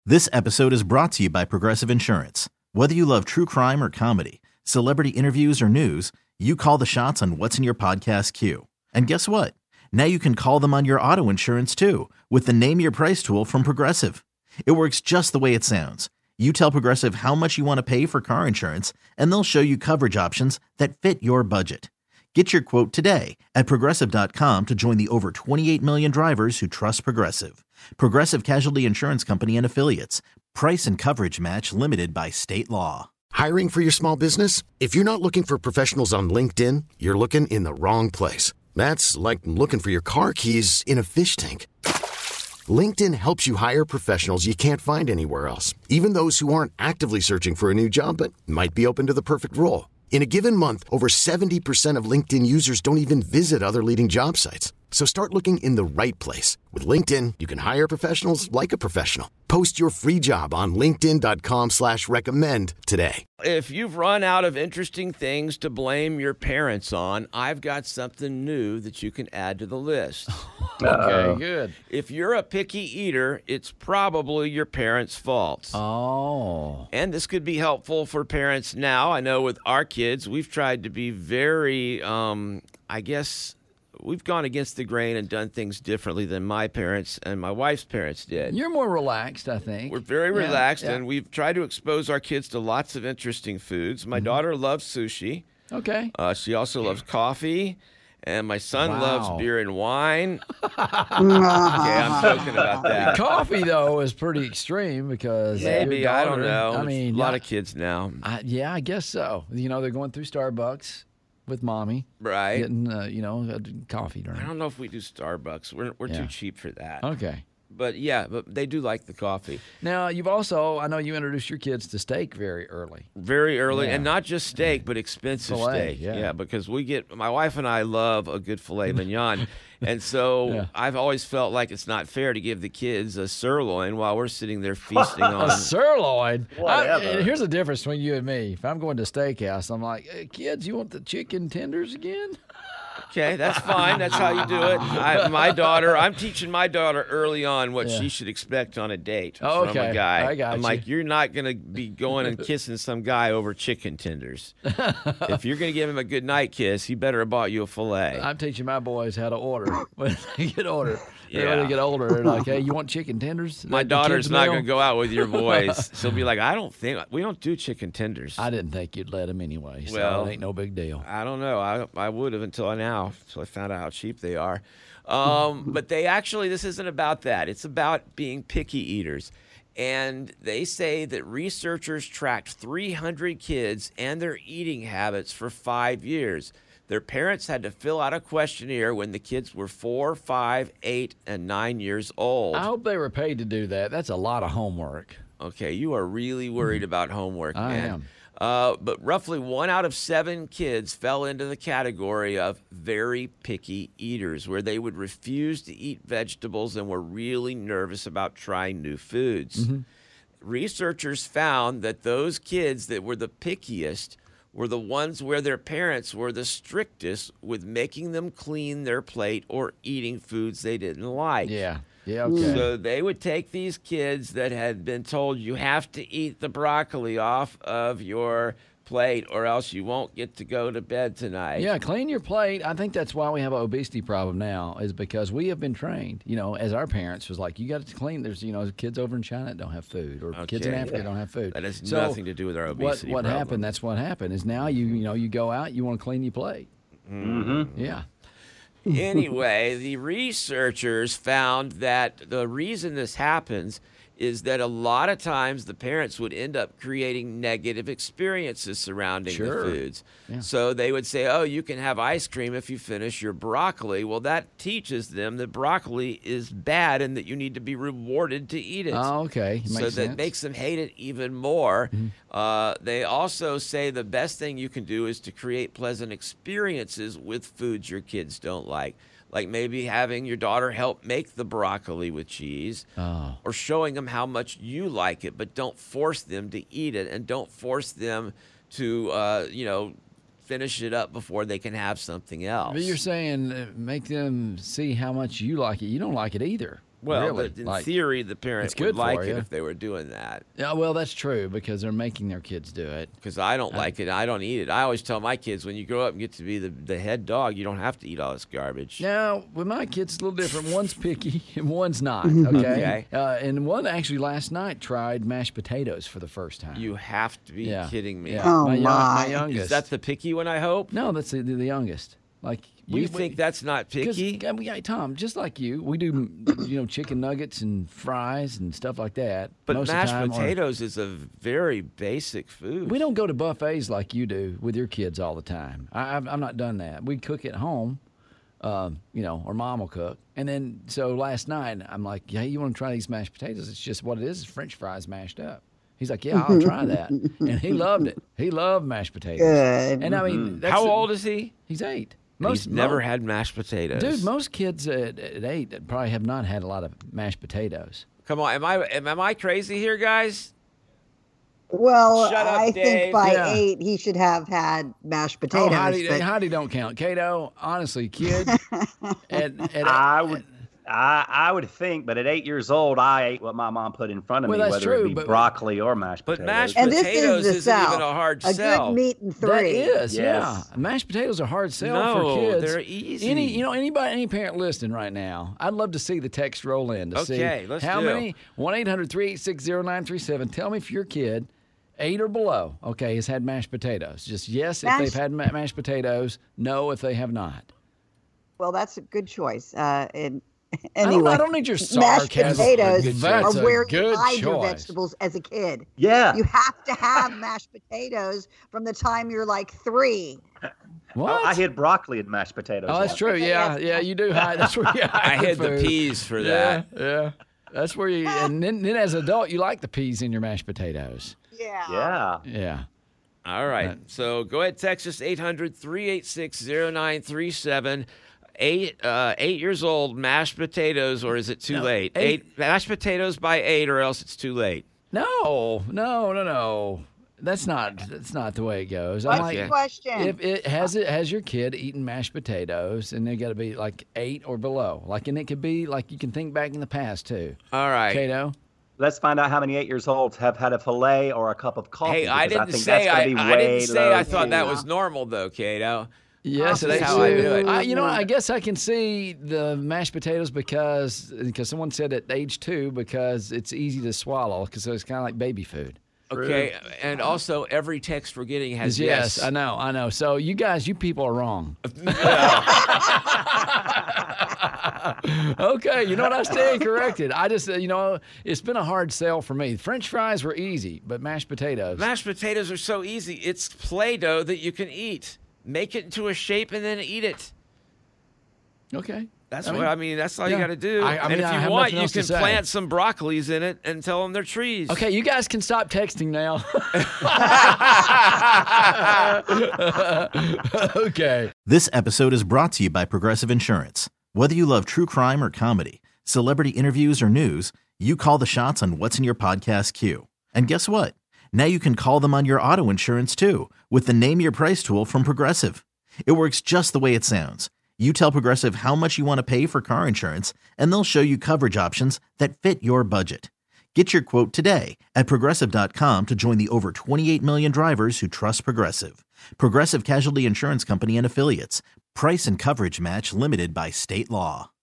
This episode is brought to you by Progressive Insurance. Whether you love true crime or comedy, celebrity interviews or news, you call the shots on what's in your podcast queue. And guess what? Now you can call them on your auto insurance too with the Name Your Price tool from Progressive. It works just the way it sounds. You tell Progressive how much you want to pay for car insurance, and they'll show you coverage options that fit your budget. Get your quote today at Progressive.com to join the over 28 million drivers who trust Progressive. Progressive Casualty Insurance Company and Affiliates. Price and coverage match limited by state law. Hiring for your small business? If you're not looking for professionals on LinkedIn, you're looking in the wrong place. That's like looking for your car keys in a fish tank. LinkedIn helps you hire professionals you can't find anywhere else, even those who aren't actively searching for a new job but might be open to the perfect role. In a given month, over 70% of LinkedIn users don't even visit other leading job sites. So start looking in the right place. With LinkedIn, you can hire professionals like a professional. Post your free job on linkedin.com/recommend today. If you've run out of interesting things to blame your parents on, I've got something new that you can add to the list. Okay, good. If you're a picky eater, it's probably your parents' fault. Oh. And this could be helpful for parents now. I know with our kids, we've tried to be very, we've gone against the grain and done things differently than my parents and my wife's parents did. You're more relaxed, I think. We're very relaxed, yeah. and we've tried to expose our kids to lots of interesting foods. My daughter loves sushi. Okay. She also loves coffee, and my son Wow. loves beer and wine. Okay, I'm joking about that. Coffee, though, is pretty extreme because Maybe, your I don't daughter- know. I mean, a lot of kids now. I guess so. You know, they're going through Starbucks with mommy, Right. getting, a coffee drink. I don't know if we do Starbucks. We're Yeah. too cheap for that. Okay. But they do like the coffee. Now, you've also, I know you introduced your kids to steak very early. Very early, Yeah. and not just steak, but expensive Filet, steak. yeah. Because my wife and I love a good filet mignon. And so Yeah. I've always felt like it's not fair to give the kids a sirloin while we're sitting there feasting on. A sirloin? Whatever. Here's the difference between you and me. If I'm going to steakhouse, I'm like, hey, kids, you want the chicken tenders again? Okay, that's fine. That's how you do it. I'm teaching my daughter early on what she should expect on a date Oh, from okay. a guy. I got I'm you. like, you're not going to be going and kissing some guy over chicken tenders. If you're going to give him a good night kiss, he better have bought you a filet. I'm teaching my boys how to order when they get older. When Yeah. they get older, they're like, hey, you want chicken tenders? My The daughter's kids' not meal? going to go out with your boys. She'll be like, we don't do chicken tenders. I didn't think you'd let them anyway, so Well, it ain't no big deal. I don't know. I would have until now, so I found out how cheap they are. But this isn't about that. It's about being picky eaters. And they say that researchers tracked 300 kids and their eating habits for 5 years. Their parents had to fill out a questionnaire when the kids were 4, 5, 8, and 9 years old. I hope they were paid to do that. That's a lot of homework. Okay, you are really worried about homework, I man. am. But roughly 1 out of 7 kids fell into the category of very picky eaters, where they would refuse to eat vegetables and were really nervous about trying new foods. Mm-hmm. Researchers found that those kids that were the pickiest were the ones where their parents were the strictest with making them clean their plate or eating foods they didn't like. Yeah. Yeah, okay. So they would take these kids that had been told you have to eat the broccoli off of your plate or else you won't get to go to bed tonight. Yeah, clean your plate. I think that's why we have an obesity problem now, is because we have been trained, as our parents was like, you got to clean. There's, kids over in China that don't have food, or kids in Okay. Africa don't have food. That has So nothing to do with our obesity What problem. happened, that's what happened, is now you go out, you want to clean your plate. Mm-hmm. Yeah. Anyway, the researchers found that the reason this happens is that a lot of times the parents would end up creating negative experiences surrounding Sure. the foods. Yeah. So they would say, oh, you can have ice cream if you finish your broccoli. Well, that teaches them that broccoli is bad and that you need to be rewarded to eat it. Oh, okay. So Makes that sense. makes them hate it even more. Mm-hmm. They also say the best thing you can do is to create pleasant experiences with foods your kids don't like maybe having your daughter help make the broccoli with cheese, or showing them how much you like it, but don't force them to eat it, and don't force them to, finish it up before they can have something else. But you're saying make them see how much you like it. You don't like it either. Well, really. but in Like, theory, the parents it's good would like for it you. if they were doing that. Yeah, well, that's true because they're making their kids do it. Because I don't like it. I don't eat it. I always tell my kids, when you grow up and get to be the head dog, you don't have to eat all this garbage. Now, with my kids, it's a little different. One's picky and one's not, okay? And one actually last night tried mashed potatoes for the first time. You have to be kidding me. Yeah. Oh, my my. youngest. Is that the picky one, I hope? No, that's the youngest. Like You think that's not picky? Because, Tom, just like you, we do, chicken nuggets and fries and stuff like that. But most mashed of the time, potatoes is a very basic food. We don't go to buffets like you do with your kids all the time. I'm not done that. We cook at home, or Mom will cook. And then, so last night, I'm like, hey, you want to try these mashed potatoes? It's just what it is French fries mashed up. He's like, yeah, I'll try that. And he loved it. He loved mashed potatoes. Good. And I mean, How old is he? He's 8. He's never had mashed potatoes. Dude, most kids at 8 probably have not had a lot of mashed potatoes. Come on, am I crazy here, guys? Well, Shut up, I Dave. think by Yeah. 8 he should have had mashed potatoes. Oh, but Heidi don't count. Cato, honestly, kid. I would think, but at 8 years old, I ate what my mom put in front of Well, me, that's whether true, it be but- broccoli or mashed But potatoes. mashed and this potatoes is the isn't South. even a hard a sell. good meat and 3. That is, Yes. yeah. Mashed potatoes are hard sell No, for kids. they're easy. Any parent listening right now, I'd love to see the text roll in to see Okay, let's how do. many. 1-800-386-0937. Tell me if your kid, 8 or below, okay, has had mashed potatoes. Just yes if they've had mashed potatoes, no if they have not. Well, that's a good choice. And I anyway, don't need your mashed sarcasm. potatoes That's are a where good you hide your choice. vegetables as a kid. Yeah. You have to have mashed potatoes from the time you're like 3. What? I hid broccoli and mashed potatoes. Oh, that's once. true. Yeah, you do hide. That's where you hide I the hid the food. peas for that. Yeah. That's where you. And then as an adult, you like the peas in your mashed potatoes. Yeah. Yeah. Yeah. All right. So go ahead, text us 800-386-0937. 8 years old, mashed potatoes, or is it too late? 8 mashed potatoes by 8, or else it's too late. No. That's not the way it goes. I'm What's like, the question? if it has your kid eating mashed potatoes, and they got to be like 8 or below. Like, and it could be like you can think back in the past too. All right. Cato. Let's find out how many 8-year-olds have had a filet or a cup of coffee. Hey, I because didn't think say that's gonna be way low, I thought that too. was normal though, Cato. Yes, That's it how I is. do it. I guess I can see the mashed potatoes because someone said at age 2 because it's easy to swallow because it's kind of like baby food. Okay, and also every text we're getting has Yes, yes. I know. So you people are wrong. Okay, you know what? I stand corrected. I just, it's been a hard sell for me. French fries were easy, but mashed potatoes. Mashed potatoes are so easy. It's Play-Doh that you can eat. Make it into a shape and then eat it. Okay. That's all you got to do. I and mean, if I you have want, nothing you else to can say. plant some broccolis in it and tell them they're trees. Okay, you guys can stop texting now. Okay. This episode is brought to you by Progressive Insurance. Whether you love true crime or comedy, celebrity interviews or news, you call the shots on what's in your podcast queue. And guess what? Now you can call them on your auto insurance too with the Name Your Price tool from Progressive. It works just the way it sounds. You tell Progressive how much you want to pay for car insurance, and they'll show you coverage options that fit your budget. Get your quote today at Progressive.com to join the over 28 million drivers who trust Progressive. Progressive Casualty Insurance Company and Affiliates. Price and coverage match limited by state law.